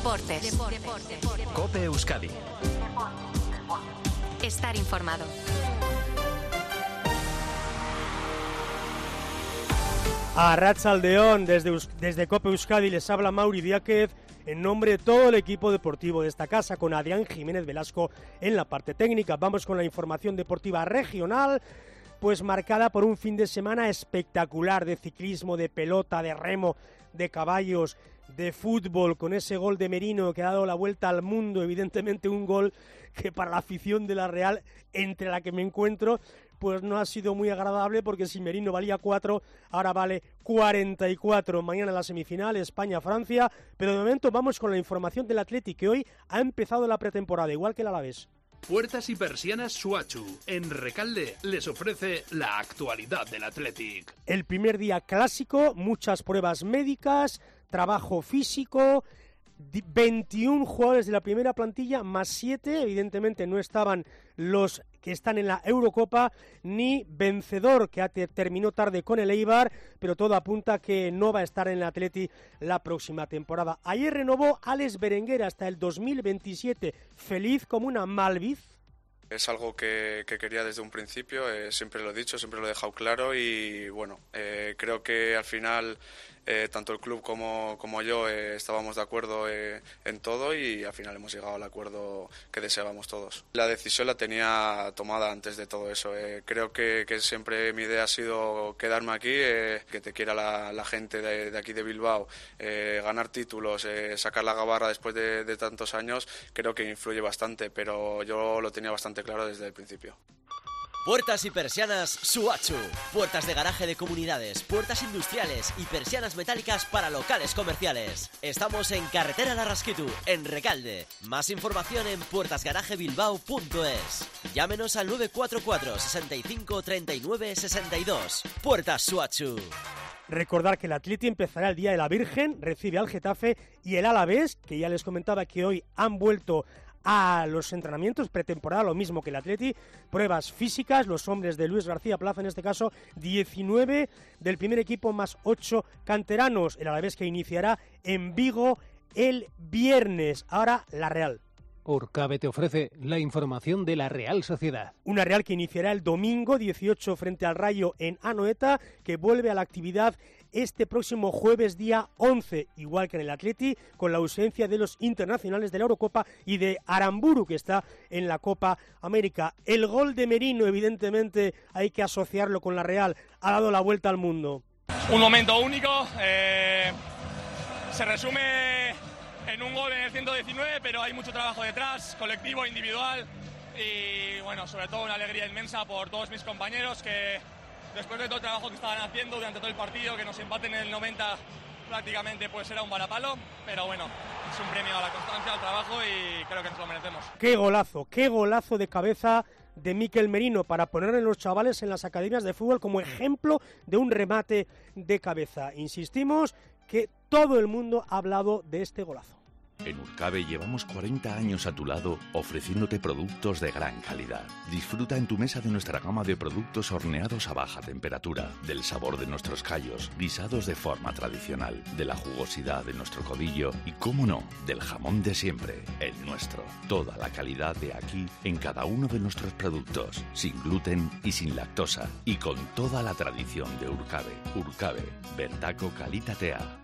Deportes. COPE Euskadi. Estar informado. Arratsaldeon, desde COPE Euskadi les habla Mauri Diáquez en nombre de todo el equipo deportivo de esta casa, con Adrián Jiménez Velasco en la parte técnica. Vamos con la información deportiva regional, pues marcada por un fin de semana espectacular de ciclismo, de pelota, de remo, de caballos, de fútbol, con ese gol de Merino que ha dado la vuelta al mundo, evidentemente un gol que para la afición de la Real, entre la que me encuentro, pues no ha sido muy agradable, porque si Merino valía 4, ahora vale 44. Mañana la semifinal, España-Francia, pero de momento vamos con la información del Athletic, que hoy ha empezado la pretemporada, igual que el Alavés. Puertas y persianas Suachu, en Recalde, les ofrece la actualidad del Athletic. El primer día clásico, muchas pruebas médicas, trabajo físico, 21 jugadores de la primera plantilla, más 7, evidentemente no estaban los que están en la Eurocopa, ni Vencedor, que terminó tarde con el Eibar, pero todo apunta que no va a estar en el Athletic la próxima temporada. Ayer renovó Alex Berenguer hasta el 2027, feliz como una Malviz. Es algo que quería desde un principio, siempre lo he dicho, siempre lo he dejado claro y bueno, creo que al final tanto el club como yo estábamos de acuerdo en todo y al final hemos llegado al acuerdo que deseábamos todos. La decisión la tenía tomada antes de todo eso. Creo que siempre mi idea ha sido quedarme aquí, que te quiera la gente de aquí de Bilbao, ganar títulos, sacar la gabarra después de tantos años, creo que influye bastante, pero yo lo tenía bastante claro desde el principio. Puertas y persianas Suachu. Puertas de garaje de comunidades, puertas industriales y persianas metálicas para locales comerciales. Estamos en Carretera Larrasquitu, en Recalde. Más información en puertasgarajebilbao.es. Llámenos al 944 65 39 62. Puertas Suachu. Recordar que el Athletic empezará el Día de la Virgen, recibe al Getafe, y el Alavés, que ya les comentaba que hoy han vuelto a los entrenamientos, pretemporada, lo mismo que el Athletic, pruebas físicas, los hombres de Luis García Plaza, en este caso 19 del primer equipo más 8 canteranos, el Alavés que iniciará en Vigo el viernes. Ahora la Real. Urcabe te ofrece la información de la Real Sociedad. Una Real que iniciará el domingo 18 frente al Rayo en Anoeta, que vuelve a la actividad este próximo jueves día 11, igual que en el Athletic, con la ausencia de los internacionales de la Eurocopa y de Aramburu, que está en la Copa América. El gol de Merino, evidentemente, hay que asociarlo con la Real, ha dado la vuelta al mundo. Un momento único, se resume en un gol en el 119, pero hay mucho trabajo detrás, colectivo, individual, y bueno, sobre todo una alegría inmensa por todos mis compañeros que después de todo el trabajo que estaban haciendo durante todo el partido, que nos empaten en el 90 prácticamente pues era un varapalo, pero bueno, es un premio a la constancia, al trabajo y creo que nos lo merecemos. Qué golazo de cabeza de Mikel Merino para poner a los chavales en las academias de fútbol como ejemplo de un remate de cabeza. Insistimos que todo el mundo ha hablado de este golazo. En Urcabe llevamos 40 años a tu lado ofreciéndote productos de gran calidad. Disfruta en tu mesa de nuestra gama de productos horneados a baja temperatura, del sabor de nuestros callos, guisados de forma tradicional, de la jugosidad de nuestro codillo y, cómo no, del jamón de siempre, el nuestro. Toda la calidad de aquí en cada uno de nuestros productos, sin gluten y sin lactosa, y con toda la tradición de Urcabe. Urcabe, bertako kalitatea.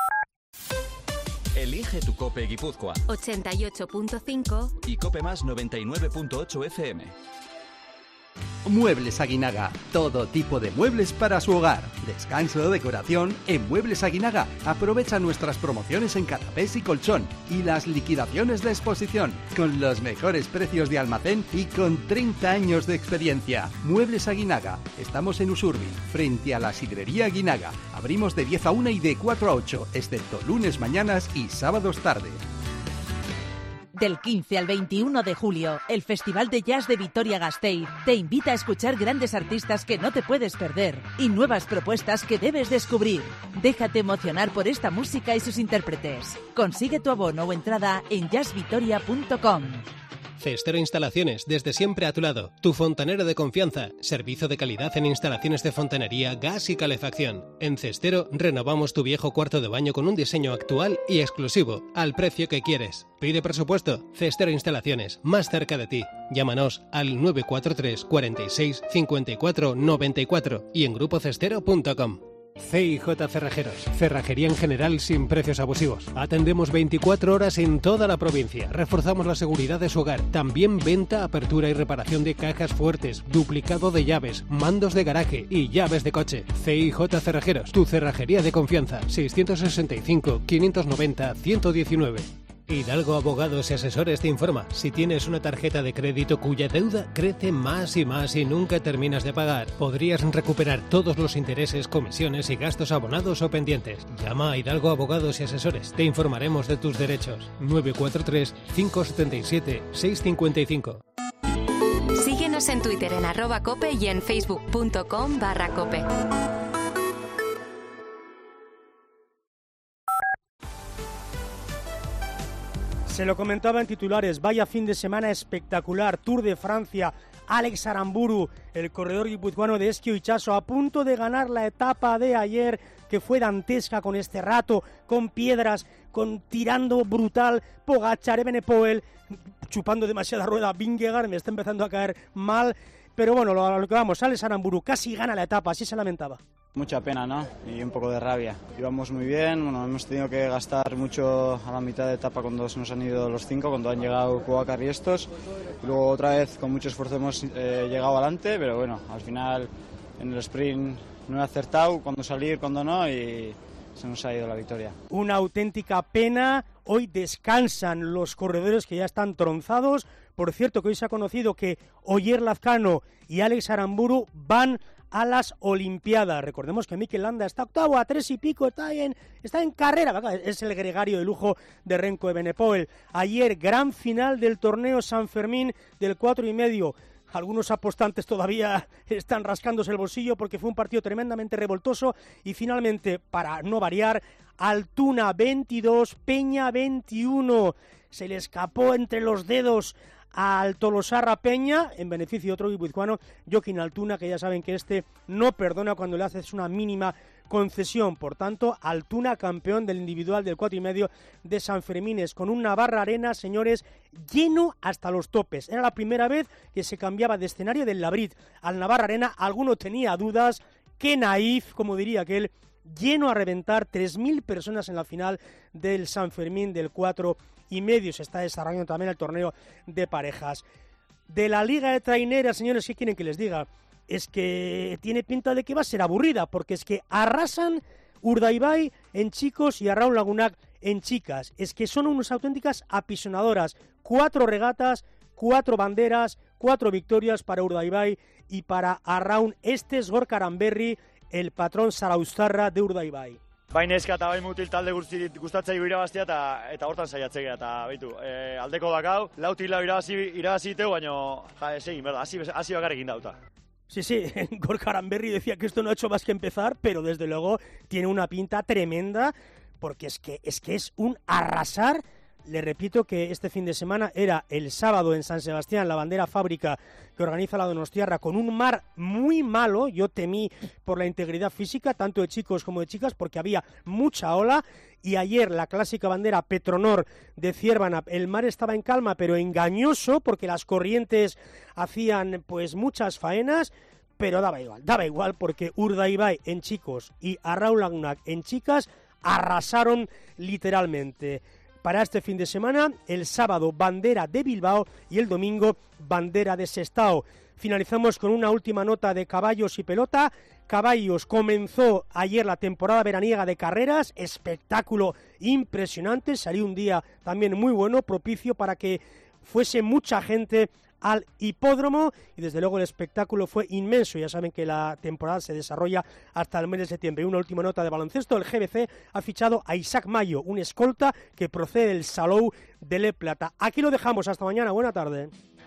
Elige tu COPE Guipúzcoa 88.5 y COPE Más 99.8 FM. Muebles Aguinaga, todo tipo de muebles para su hogar. Descanso o decoración en Muebles Aguinaga. Aprovecha nuestras promociones en canapés y colchón y las liquidaciones de exposición con los mejores precios de almacén y con 30 años de experiencia. Muebles Aguinaga. Estamos en Usurbil, frente a la sidrería Aguinaga. Abrimos de 10 a 1 y de 4 a 8, excepto lunes mañanas y sábados tarde. Del 15 al 21 de julio, el Festival de Jazz de Vitoria-Gasteiz te invita a escuchar grandes artistas que no te puedes perder y nuevas propuestas que debes descubrir. Déjate emocionar por esta música y sus intérpretes. Consigue tu abono o entrada en jazzvitoria.com. Cestero Instalaciones, desde siempre a tu lado. Tu fontanero de confianza. Servicio de calidad en instalaciones de fontanería, gas y calefacción. En Cestero renovamos tu viejo cuarto de baño con un diseño actual y exclusivo, al precio que quieres. Pide presupuesto. Cestero Instalaciones, más cerca de ti. Llámanos al 943 46 54 94 y en grupocestero.com. CIJ Cerrajeros, cerrajería en general sin precios abusivos. Atendemos 24 horas en toda la provincia. Reforzamos la seguridad de su hogar. También venta, apertura y reparación de cajas fuertes, duplicado de llaves, mandos de garaje y llaves de coche. CIJ Cerrajeros, tu cerrajería de confianza. 665 590 119. Hidalgo Abogados y Asesores te informa. Si tienes una tarjeta de crédito cuya deuda crece más y más y nunca terminas de pagar, podrías recuperar todos los intereses, comisiones y gastos abonados o pendientes. Llama a Hidalgo Abogados y Asesores. Te informaremos de tus derechos. 943 577 655. Síguenos en Twitter en @cope y en facebook.com/cope. Se lo comentaba en titulares, vaya fin de semana espectacular, Tour de Francia, Alex Aramburu, el corredor guipuzcoano de Ezkio Itxaso, a punto de ganar la etapa de ayer, que fue dantesca con este rato, con piedras, con tirando brutal, Pogačar, Evenepoel, chupando demasiada rueda, Vingegaard me está empezando a caer mal, pero bueno, lo que vamos, Alex Aramburu casi gana la etapa, así se lamentaba. Mucha pena, ¿no? Y un poco de rabia. Íbamos muy bien, bueno, hemos tenido que gastar mucho a la mitad de etapa cuando se nos han ido los 5, cuando han llegado Pogačar y estos. Y luego otra vez con mucho esfuerzo hemos llegado adelante, pero bueno, al final en el sprint no he acertado cuándo salir, cuándo no y se nos ha ido la victoria. Una auténtica pena, hoy descansan los corredores que ya están tronzados. Por cierto que hoy se ha conocido que Oyer Lazcano y Alex Aramburu van a las Olimpiadas. Recordemos que Mikel Landa está octavo a 3 y pico, está en carrera, es el gregario de lujo de Remco Evenepoel. Ayer gran final del torneo San Fermín del 4,5. Algunos apostantes todavía están rascándose el bolsillo porque fue un partido tremendamente revoltoso y finalmente, para no variar, Altuna 22, Peña 21. Se le escapó entre los dedos al Tolosarra Peña, en beneficio de otro guipuzcoano, Joaquín Altuna, que ya saben que no perdona cuando le haces una mínima concesión. Por tanto, Altuna campeón del individual del 4,5 de San Fermines, con un Navarra Arena, señores, lleno hasta los topes. Era la primera vez que se cambiaba de escenario del Labrit al Navarra Arena. Alguno tenía dudas, qué naif, como diría aquel, lleno a reventar, 3.000 personas en la final del San Fermín del 4,5. Se está desarrollando también el torneo de parejas. De la Liga de Traineras, señores, ¿qué quieren que les diga? Es que tiene pinta de que va a ser aburrida, porque es que arrasan Urdaibai en chicos y a Raúl Lagunac en chicas. Es que son unas auténticas apisonadoras. 4 regatas, 4 banderas, 4 victorias para Urdaibai y para Arraun. Este es Gorka Aranberri, el patrón zarauztarra de Urdaibai. Bai neska eta bai mutil talde guztirik gustatzaigu irabaztea eta hortan saiatzea eta baitu. Aldeko dakau, lautik lau irabazi teu, baina segin, berda, hasi bakarrekin dauta. Sí, Gorka Aranberri decía que esto no ha hecho más que empezar, pero desde luego tiene una pinta tremenda, porque es que es un arrasar. Le repito que este fin de semana era el sábado en San Sebastián, la bandera fábrica que organiza la Donostiarra, con un mar muy malo. Yo temí por la integridad física, tanto de chicos como de chicas, porque había mucha ola. Y ayer la clásica bandera Petronor de Ciervana, el mar estaba en calma, pero engañoso, porque las corrientes hacían pues muchas faenas, pero daba igual, porque Urdaibai en chicos y Arraun Lagunac en chicas arrasaron literalmente. Para este fin de semana, el sábado bandera de Bilbao y el domingo bandera de Sestao. Finalizamos con una última nota de caballos y pelota. Caballos comenzó ayer la temporada veraniega de carreras, espectáculo impresionante, salió un día también muy bueno, propicio para que fuese mucha gente al hipódromo y desde luego el espectáculo fue inmenso. Ya saben que la temporada se desarrolla hasta el mes de septiembre. Una última nota de baloncesto: el GBC ha fichado a Isaac Mayo, un escolta que procede del Salou de Le Plata. Aquí lo dejamos, hasta mañana, buena tarde.